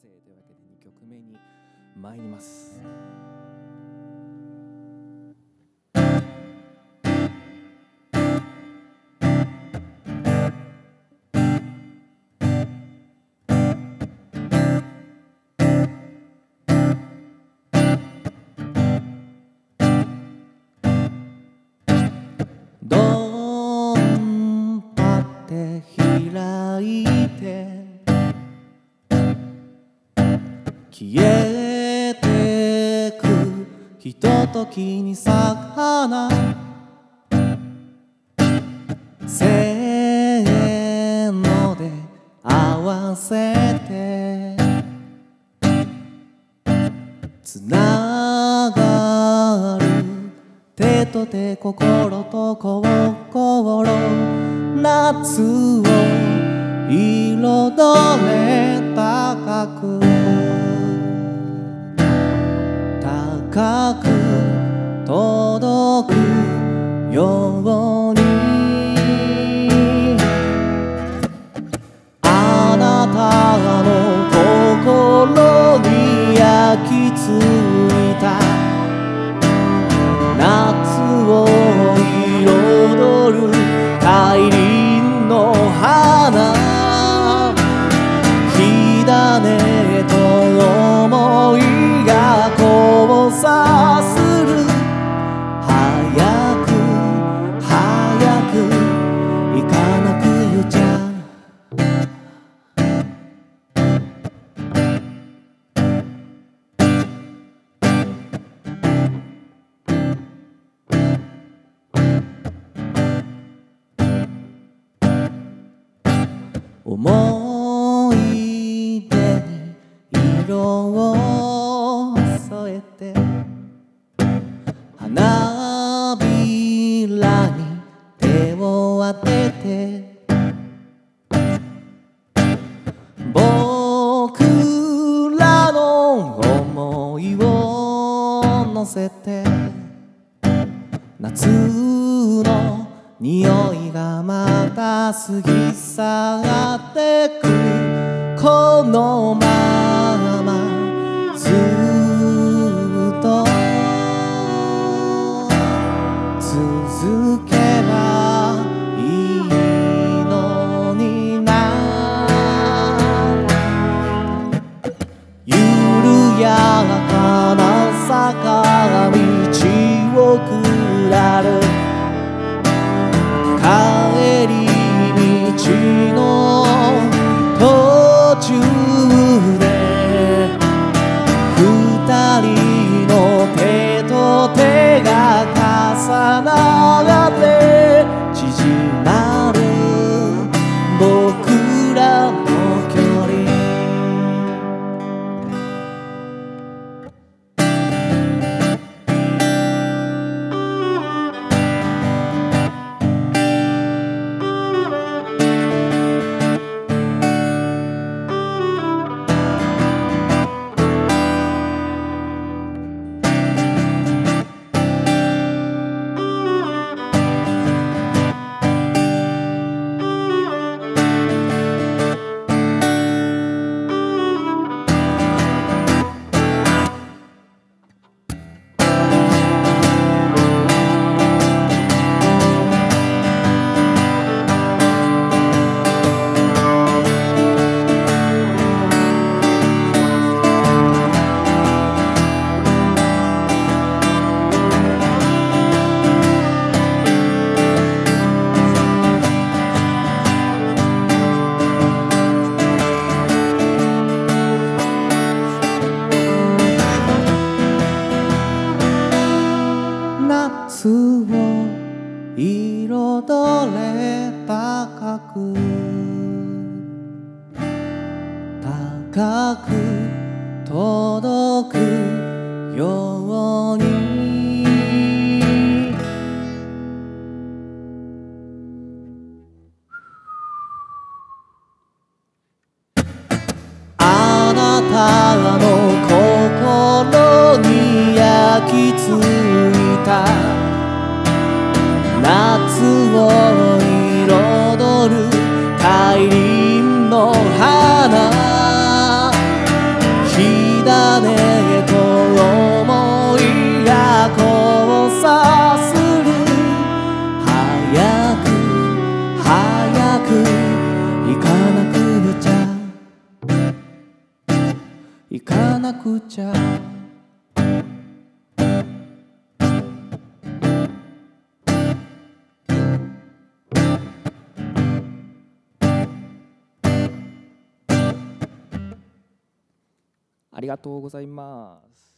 生というわけで2曲目に参ります。ドンパって開いて消えてくひとときに咲く花、せーので合わせてつながる手と手心と心、夏を彩れ高く高く届くように、あなたの心に焼き付いた夏を彩る大輪の花、火種と想いが交差する、早く早く行かなくゆちゃ思い出に色を添えて花びらに手を当てて、僕らの想いを乗せて夏の匂いがまた過ぎ去ってく、このままずっと続けばいいのにな、緩やかな坂道を下る帰り道の途中で二人の手と手が重なって縮まる僕らの距離、夏を彩れ高く高く届くように、あなたの心に焼き付いた夏を彩る大輪の花、 行かなくちゃ。ありがとうございます。